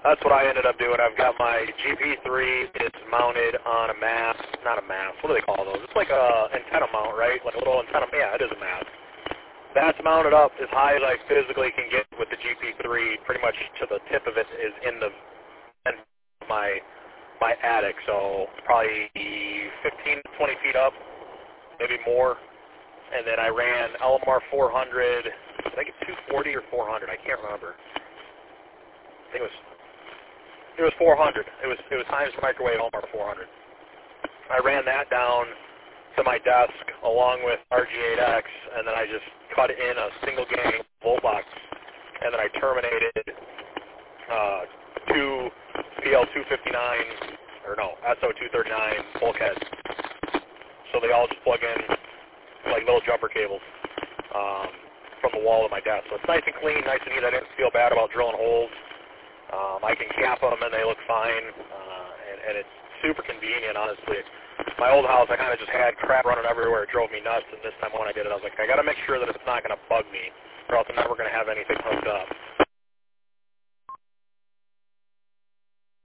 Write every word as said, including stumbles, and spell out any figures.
that's what I ended up doing. I've got my G P three. It's mounted on a mast. Not a mast. What do they call those? It's like a antenna mount, right? Like a little antenna. Yeah, it is a mast. That's mounted up as high as I physically can get with the G P three. Pretty much to the tip of it is in the in my my attic. So probably fifteen to twenty feet up, maybe more. And then I ran L M R four hundred. I think it's two forty or four hundred. I can't remember. I think it was it was four hundred. It was it was Heinz Microwave L M R four hundred. I ran that down to my desk along with R G eight X, and then I just cut in a single gang volt box, and then I terminated uh, two P L two fifty-nine or no S O two thirty-nine bulkheads. So they all just plug in like little jumper cables um, from the wall of my desk. So it's nice and clean, nice and neat. I didn't feel bad about drilling holes. Um, I can cap them and they look fine, uh, and, and it's super convenient, honestly. My old house, I kind of just had crap running everywhere. It drove me nuts, and this time when I did it, I was like, I got to make sure that it's not going to bug me, or else I'm never going to have anything hooked up.